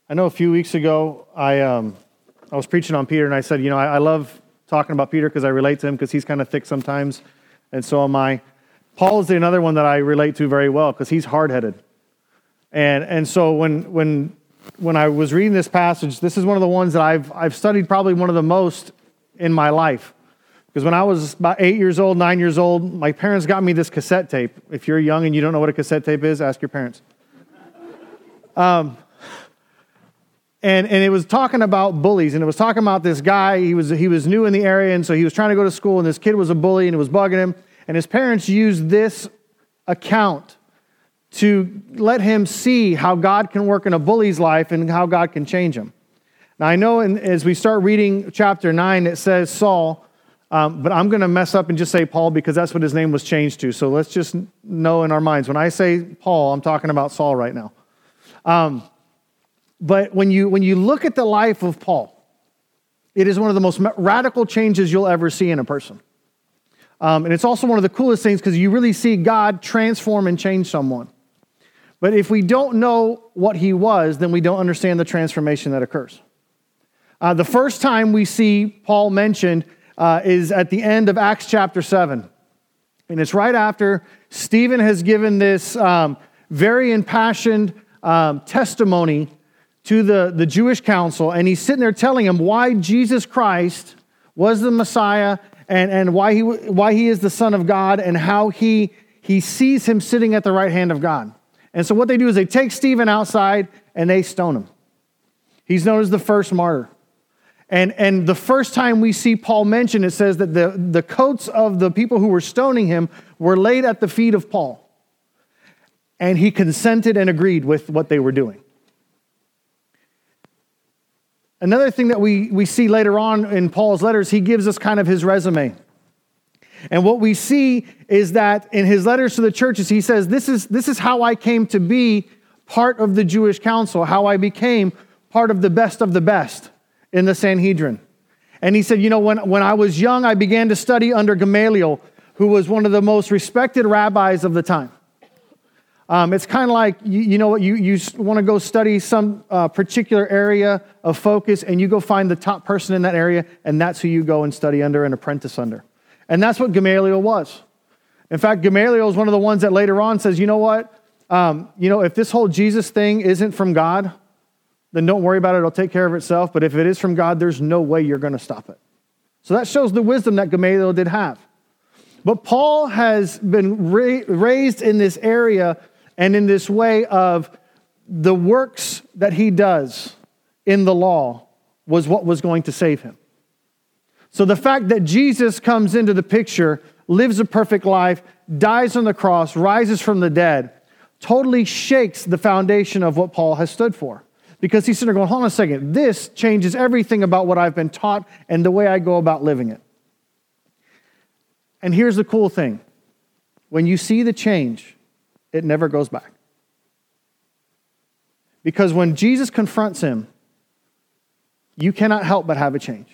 I know a few weeks ago, I was preaching on Peter, and I said, I love talking about Peter because I relate to him because he's kind of thick sometimes, and so am I. Paul is another one that I relate to very well because he's hard-headed. And so when I was reading this passage, this is one of the ones that I've studied probably one of the most in my life. Because when I was about 8 years old, 9 years old, my parents got me this cassette tape. If you're young and you don't know what a cassette tape is, ask your parents. And it was talking about bullies, and it was talking about this guy. He was new in the area, and so he was trying to go to school, and this kid was a bully, and it was bugging him. And his parents used this account to let him see how God can work in a bully's life and how God can change him. Now, I know as we start reading chapter 9, it says Saul, but I'm going to mess up and just say Paul because that's what his name was changed to. So let's just know in our minds, when I say Paul, I'm talking about Saul right now. But when you look at the life of Paul, it is one of the most radical changes you'll ever see in a person. And it's also one of the coolest things because you really see God transform and change someone. But if we don't know what he was, then we don't understand the transformation that occurs. The first time we see Paul mentioned is at the end of Acts chapter 7. And it's right after Stephen has given this very impassioned testimony to the Jewish council, and he's sitting there telling them why Jesus Christ was the Messiah and why he is the Son of God and how he sees him sitting at the right hand of God. And so what they do is they take Stephen outside and they stone him. He's known as the first martyr. And the first time we see Paul mentioned, it says that the coats of the people who were stoning him were laid at the feet of Paul. And he consented and agreed with what they were doing. Another thing that we see later on in Paul's letters, he gives us kind of his resume. And what we see is that in his letters to the churches, he says, this is how I came to be part of the Jewish council, how I became part of the best in the Sanhedrin. And he said, when I was young, I began to study under Gamaliel, who was one of the most respected rabbis of the time. It's kind of like, you want to go study some particular area of focus, and you go find the top person in that area, and that's who you go and study under and apprentice under. And that's what Gamaliel was. In fact, Gamaliel is one of the ones that later on says, if this whole Jesus thing isn't from God, then don't worry about it. It'll take care of itself. But if it is from God, there's no way you're going to stop it. So that shows the wisdom that Gamaliel did have. But Paul has been raised in this area and in this way of the works that he does in the law was what was going to save him. So the fact that Jesus comes into the picture, lives a perfect life, dies on the cross, rises from the dead, totally shakes the foundation of what Paul has stood for. Because he's sitting there going, hold on a second, this changes everything about what I've been taught and the way I go about living it. And here's the cool thing. When you see the change, it never goes back. Because when Jesus confronts him, you cannot help but have a change.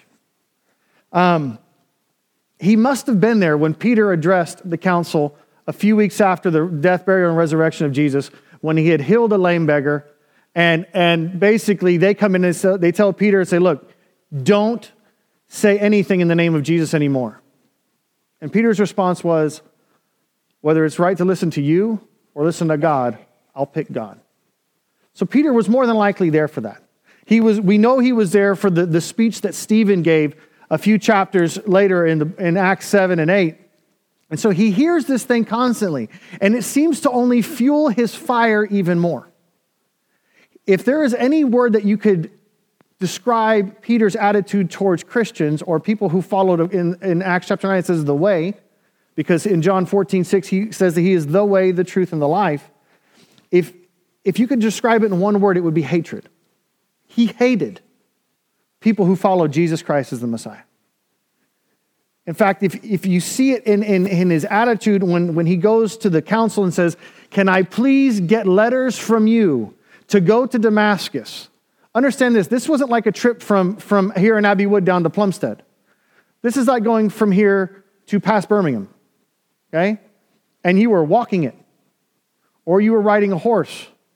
He must have been there when Peter addressed the council a few weeks after the death, burial, and resurrection of Jesus, when he had healed a lame beggar. And basically they come in and they tell Peter and say, look, don't say anything in the name of Jesus anymore. And Peter's response was, whether it's right to listen to you or listen to God, I'll pick God. So Peter was more than likely there for that. We know he was there for the speech that Stephen gave a few chapters later in Acts 7 and 8. And so he hears this thing constantly, and it seems to only fuel his fire even more. If there is any word that you could describe Peter's attitude towards Christians or people who followed in Acts chapter 9, it says the way, because in John 14:6, he says that he is the way, the truth, and the life. If you could describe it in one word, it would be hatred. He hated people who followed Jesus Christ as the Messiah. In fact, if you see it in his attitude when he goes to the council and says, can I please get letters from you to go to Damascus? Understand this wasn't like a trip from here in Abbey Wood down to Plumstead. This is like going from here to past Birmingham, okay? And you were walking it, or you were riding a horse.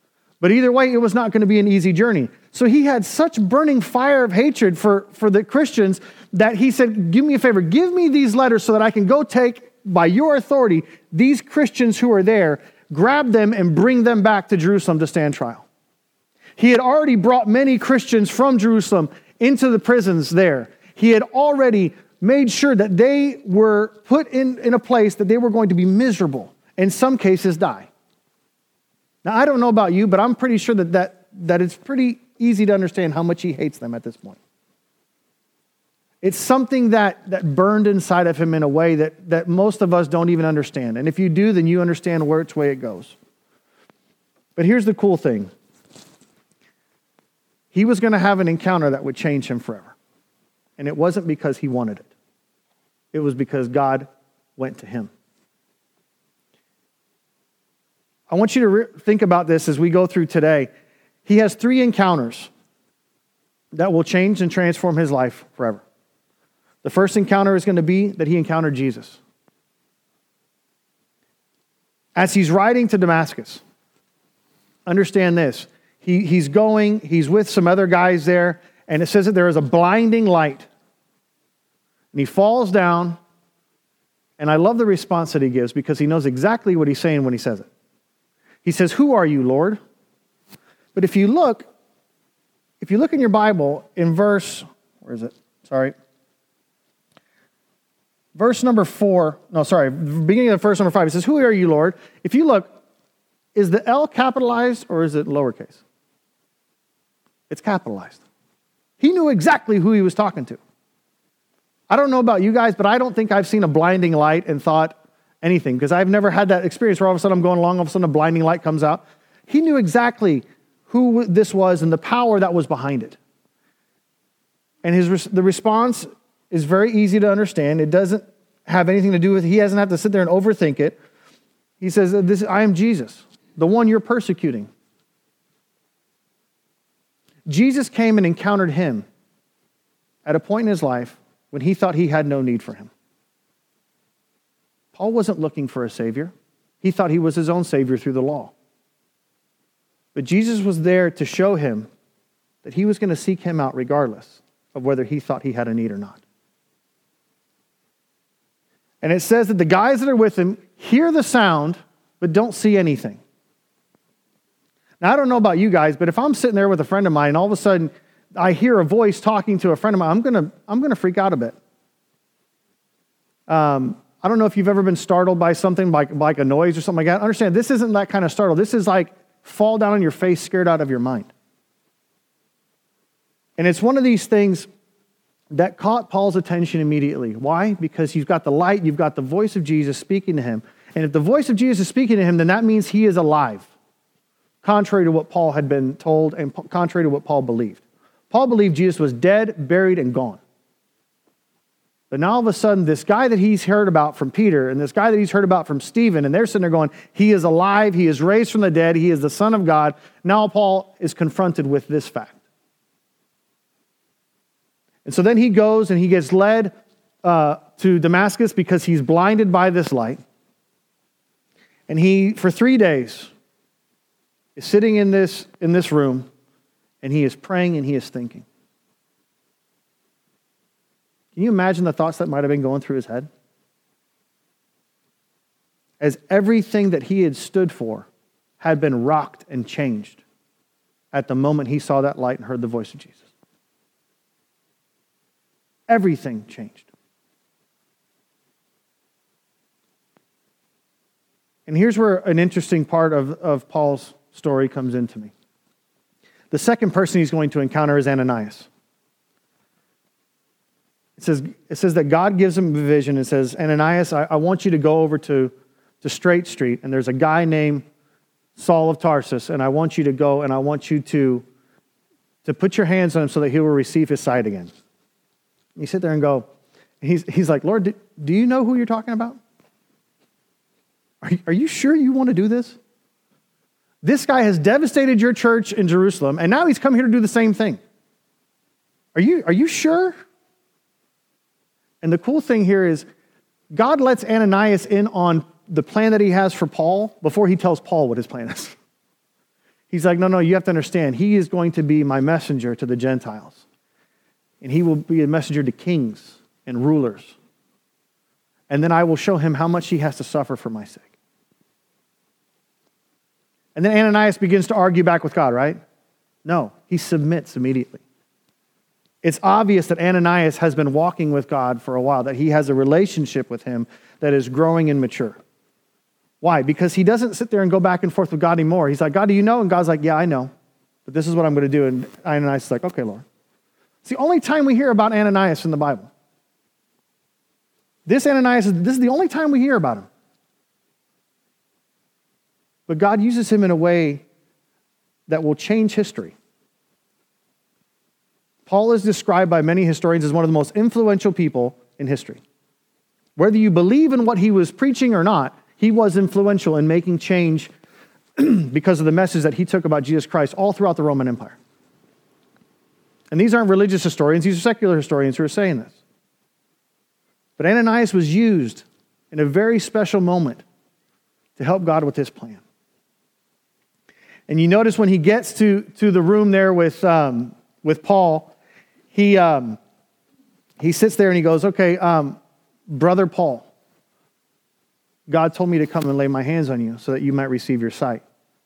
But either way, it was not going to be an easy journey. So he had such burning fire of hatred for the Christians that he said, give me a favor, give me these letters so that I can go take, by your authority, these Christians who are there, grab them and bring them back to Jerusalem to stand trial. He had already brought many Christians from Jerusalem into the prisons there. He had already made sure that they were put in a place that they were going to be miserable, in some cases die. Now, I don't know about you, but I'm pretty sure that it's pretty easy to understand how much he hates them at this point. It's something that burned inside of him in a way that most of us don't even understand. And if you do, then you understand which way it goes. But here's the cool thing. He was going to have an encounter that would change him forever. And it wasn't because he wanted it. It was because God went to him. I want you to think about this as we go through today. He has 3 encounters that will change and transform his life forever. The first encounter is going to be that he encountered Jesus. As he's riding to Damascus, understand this. He's with some other guys there, and it says that there is a blinding light. And he falls down, and I love the response that he gives because he knows exactly what he's saying when he says it. He says, "Who are you, Lord?" But if you look in your Bible in verse number 4, beginning of verse number 5, it says, "Who are you, Lord?" If you look, is the L capitalized or is it lowercase? It's capitalized. He knew exactly who he was talking to. I don't know about you guys, but I don't think I've seen a blinding light and thought anything, because I've never had that experience where all of a sudden I'm going along, all of a sudden a blinding light comes out. He knew exactly who this was and the power that was behind it. And the response is very easy to understand. It doesn't have anything to do with, he doesn't have to sit there and overthink it. He says, I am Jesus, the one you're persecuting. Jesus came and encountered him at a point in his life when he thought he had no need for him. Paul wasn't looking for a savior. He thought he was his own savior through the law. But Jesus was there to show him that he was going to seek him out regardless of whether he thought he had a need or not. And it says that the guys that are with him hear the sound, but don't see anything. Now, I don't know about you guys, but if I'm sitting there with a friend of mine and all of a sudden I hear a voice talking to a friend of mine, I'm gonna freak out a bit. I don't know if you've ever been startled by something like a noise or something like that. Understand, this isn't that kind of startle. This is like fall down on your face, scared out of your mind. And it's one of these things that caught Paul's attention immediately. Why? Because you've got the light, you've got the voice of Jesus speaking to him. And if the voice of Jesus is speaking to him, then that means he is alive, contrary to what Paul had been told and contrary to what Paul believed. Paul believed Jesus was dead, buried, and gone. But now all of a sudden, this guy that he's heard about from Peter and this guy that he's heard about from Stephen, and they're sitting there going, he is alive, he is raised from the dead, he is the Son of God. Now Paul is confronted with this fact. And so then he goes and he gets led to Damascus because he's blinded by this light. And he, for 3 days, is sitting in this room, and he is praying and he is thinking. Can you imagine the thoughts that might have been going through his head? As everything that he had stood for had been rocked and changed at the moment he saw that light and heard the voice of Jesus. Everything changed. And here's where an interesting part of Paul's story comes into me. The second person he's going to encounter is Ananias. It says that God gives him a vision and says, Ananias, I want you to go over to Straight Street, and there's a guy named Saul of Tarsus, and I want you to go and I want you to put your hands on him so that he will receive his sight again. And you sit there and go, he's like, Lord, do you know who you're talking about? Are you sure you want to do this? This guy has devastated your church in Jerusalem, and now he's come here to do the same thing. Are you sure? And the cool thing here is God lets Ananias in on the plan that he has for Paul before he tells Paul what his plan is. He's like, no, you have to understand. He is going to be my messenger to the Gentiles. And he will be a messenger to kings and rulers. And then I will show him how much he has to suffer for my sake. And then Ananias begins to argue back with God, right? No, he submits immediately. It's obvious that Ananias has been walking with God for a while, that he has a relationship with him that is growing and mature. Why? Because he doesn't sit there and go back and forth with God anymore. He's like, God, do you know? And God's like, yeah, I know. But this is what I'm going to do. And Ananias is like, okay, Lord. It's the only time we hear about Ananias in the Bible. This is the only time we hear about him. But God uses him in a way that will change history. Paul is described by many historians as one of the most influential people in history. Whether you believe in what he was preaching or not, he was influential in making change because of the message that he took about Jesus Christ all throughout the Roman Empire. And these aren't religious historians, these are secular historians who are saying this. But Ananias was used in a very special moment to help God with his plan. And you notice when he gets to the room there with Paul, he sits there and he goes, okay, Brother Paul, God told me to come and lay my hands on you so that you might receive your sight.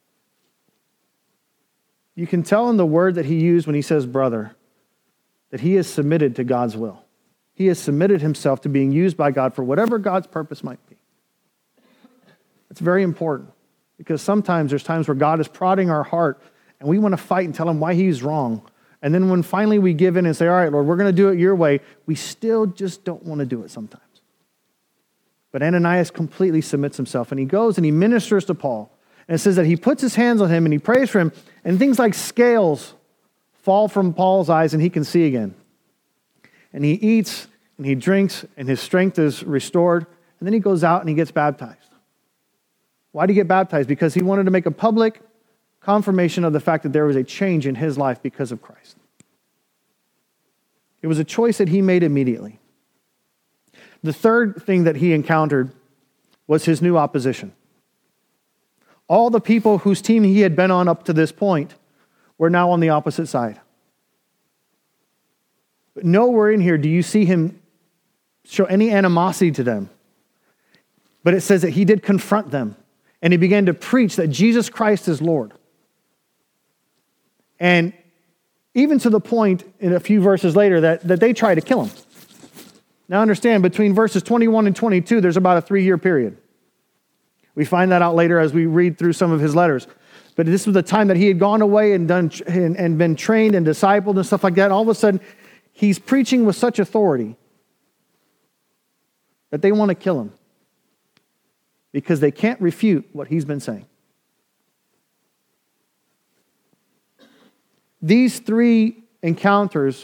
You can tell in the word that he used when he says brother, that he is submitted to God's will. He has submitted himself to being used by God for whatever God's purpose might be. It's very important because sometimes there's times where God is prodding our heart and we want to fight and tell him why he's wrong. And then when finally we give in and say, all right, Lord, we're going to do it your way, we still just don't want to do it sometimes. But Ananias completely submits himself and he goes and he ministers to Paul. And it says that he puts his hands on him and he prays for him and things like scales fall from Paul's eyes and he can see again. And he eats and he drinks and his strength is restored. And then he goes out and he gets baptized. Why did he get baptized? Because he wanted to make a public confirmation of the fact that there was a change in his life because of Christ. It was a choice that he made immediately. The third thing that he encountered was his new opposition. All the people whose team he had been on up to this point were now on the opposite side. But nowhere in here do you see him show any animosity to them. But it says that he did confront them and he began to preach that Jesus Christ is Lord. And even to the point in a few verses later that they try to kill him. Now understand, between verses 21 and 22, there's about a 3-year period. We find that out later as we read through some of his letters. But this was the time that he had gone away and been trained and discipled and stuff like that. All of a sudden, he's preaching with such authority that they want to kill him because they can't refute what he's been saying. These 3 encounters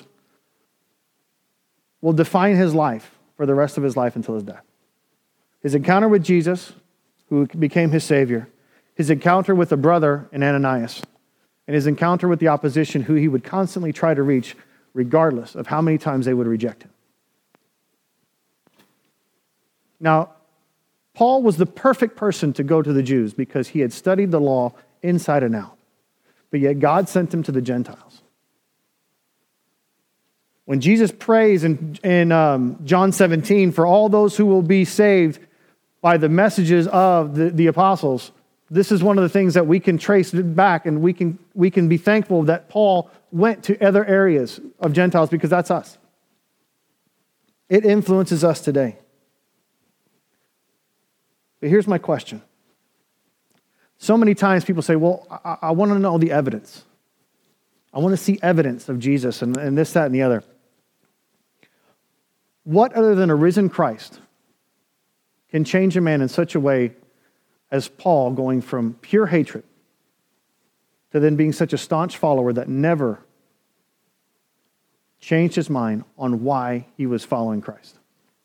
will define his life for the rest of his life until his death. His encounter with Jesus, who became his Savior, his encounter with a brother in Ananias, and his encounter with the opposition who he would constantly try to reach regardless of how many times they would reject him. Now, Paul was the perfect person to go to the Jews because he had studied the law inside and out. But yet God sent him to the Gentiles. When Jesus prays in John 17 for all those who will be saved by the messages of the apostles, this is one of the things that we can trace back, and we can be thankful that Paul went to other areas of Gentiles because that's us. It influences us today. But here's my question. So many times people say, well, I want to know the evidence. I want to see evidence of Jesus and this, that, and the other. What other than a risen Christ can change a man in such a way as Paul, going from pure hatred to then being such a staunch follower that never changed his mind on why he was following Christ?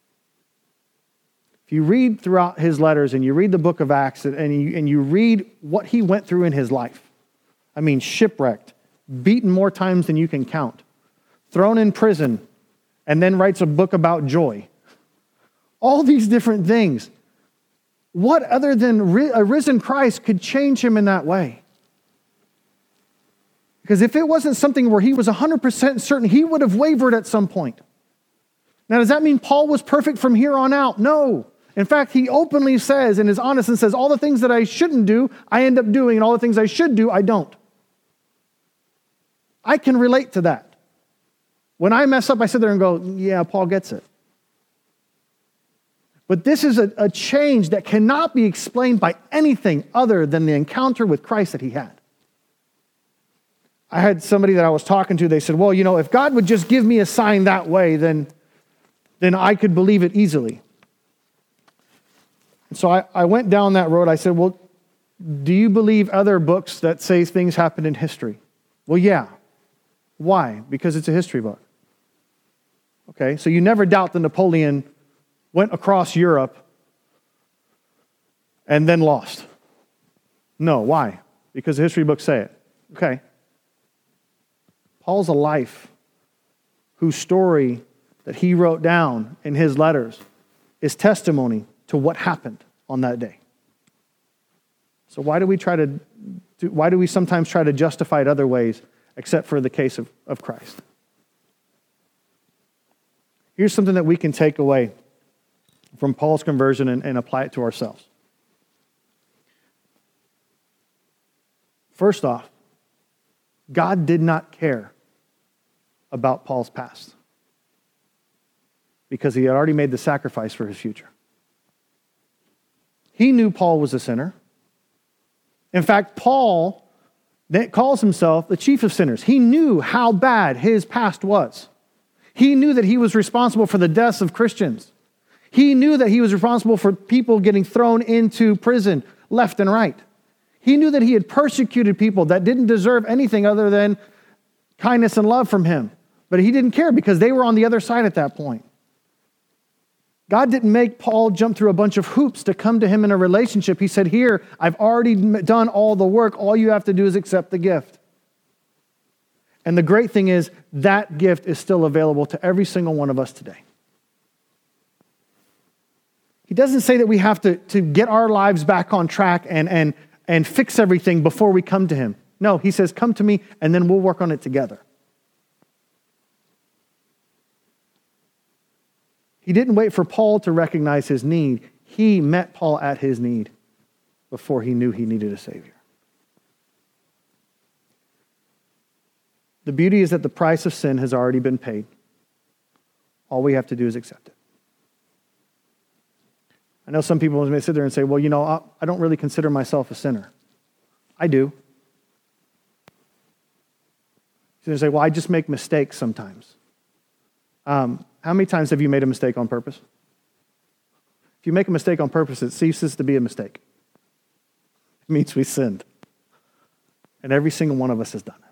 If you read throughout his letters and you read the book of Acts and you read what he went through in his life, I mean, shipwrecked, beaten more times than you can count, thrown in prison, and then writes a book about joy. All these different things. What other than a risen Christ could change him in that way? Because if it wasn't something where he was 100% certain, he would have wavered at some point. Now, does that mean Paul was perfect from here on out? No. In fact, he openly says and is honest and says, all the things that I shouldn't do, I end up doing, and all the things I should do, I don't. I can relate to that. When I mess up, I sit there and go, yeah, Paul gets it. But this is a change that cannot be explained by anything other than the encounter with Christ that he had. I had somebody that I was talking to, they said, well, if God would just give me a sign that way, then I could believe it easily. And so I went down that road. I said, well, do you believe other books that say things happened in history? Well, yeah. Why? Because it's a history book. Okay, so you never doubt that Napoleon went across Europe and then lost. No, why? Because the history books say it. Okay. Paul's a life whose story that he wrote down in his letters is testimony to what happened on that day. So why do we sometimes try to justify it other ways except for the case of Christ? Here's something that we can take away from Paul's conversion and apply it to ourselves. First off, God did not care about Paul's past because he had already made the sacrifice for his future. He knew Paul was a sinner. In fact, Paul calls himself the chief of sinners. He knew how bad his past was. He knew that he was responsible for the deaths of Christians. He knew that he was responsible for people getting thrown into prison left and right. He knew that he had persecuted people that didn't deserve anything other than kindness and love from him. But he didn't care because they were on the other side at that point. God didn't make Paul jump through a bunch of hoops to come to him in a relationship. He said, here, I've already done all the work. All you have to do is accept the gift. And the great thing is that gift is still available to every single one of us today. He doesn't say that we have to get our lives back on track and fix everything before we come to him. No, he says, come to me and then we'll work on it together. He didn't wait for Paul to recognize his need. He met Paul at his need before he knew he needed a Savior. The beauty is that the price of sin has already been paid. All we have to do is accept it. I know some people may sit there and say, well, I don't really consider myself a sinner. I do. So they say, well, I just make mistakes sometimes. How many times have you made a mistake on purpose? If you make a mistake on purpose, it ceases to be a mistake. It means we sinned. And every single one of us has done it.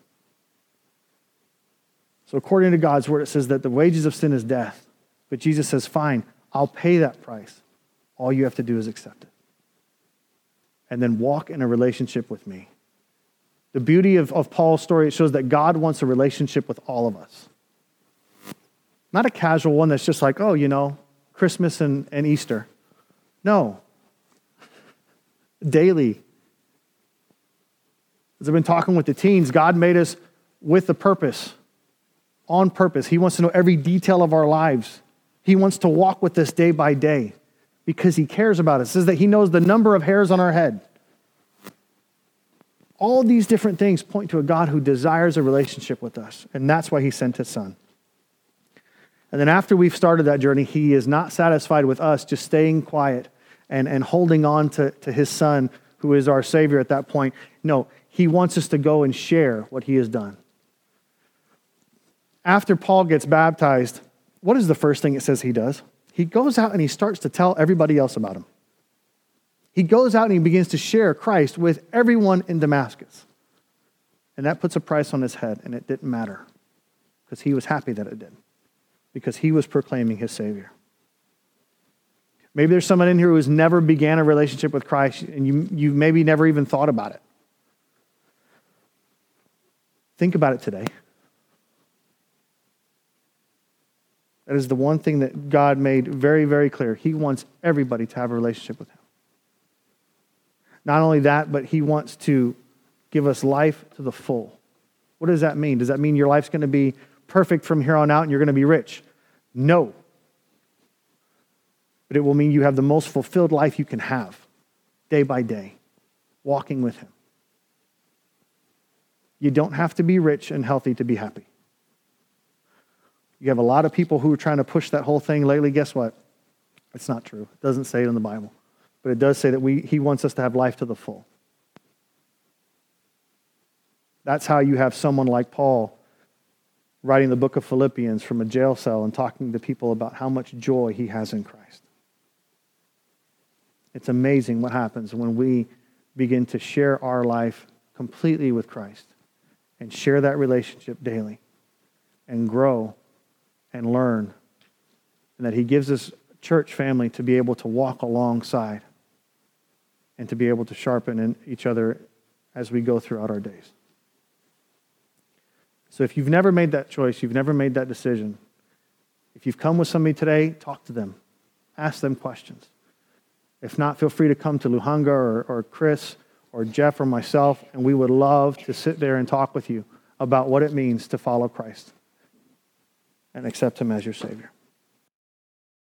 So according to God's word, it says that the wages of sin is death. But Jesus says, fine, I'll pay that price. All you have to do is accept it. And then walk in a relationship with me. The beauty of Paul's story, it shows that God wants a relationship with all of us. Not a casual one that's just like, Christmas and Easter. No. Daily. As I've been talking with the teens, God made us with a purpose. On purpose. He wants to know every detail of our lives. He wants to walk with us day by day because he cares about us. It says that he knows the number of hairs on our head. All these different things point to a God who desires a relationship with us. And that's why he sent his son. And then after we've started that journey, he is not satisfied with us just staying quiet and holding on to his son, who is our Savior at that point. No, he wants us to go and share what he has done. After Paul gets baptized, what is the first thing it says he does? He goes out and he starts to tell everybody else about him. He goes out and he begins to share Christ with everyone in Damascus. And that puts a price on his head, and it didn't matter because he was happy that it did. Because he was proclaiming his Savior. Maybe there's someone in here who has never began a relationship with Christ and you maybe never even thought about it. Think about it today. That is the one thing that God made very, very clear. He wants everybody to have a relationship with him. Not only that, but he wants to give us life to the full. What does that mean? Does that mean your life's going to be perfect from here on out and you're going to be rich? No. But it will mean you have the most fulfilled life you can have, day by day, walking with him. You don't have to be rich and healthy to be happy. You have a lot of people who are trying to push that whole thing lately. Guess what? It's not true. It doesn't say it in the Bible. But it does say that he wants us to have life to the full. That's how you have someone like Paul writing the book of Philippians from a jail cell and talking to people about how much joy he has in Christ. It's amazing what happens when we begin to share our life completely with Christ and share that relationship daily and grow and learn, and that he gives us church family to be able to walk alongside and to be able to sharpen each other as we go throughout our days. So if you've never made that choice, you've never made that decision, if you've come with somebody today, talk to them. Ask them questions. If not, feel free to come to Luhanga or Chris or Jeff or myself, and we would love to sit there and talk with you about what it means to follow Christ and accept him as your Savior.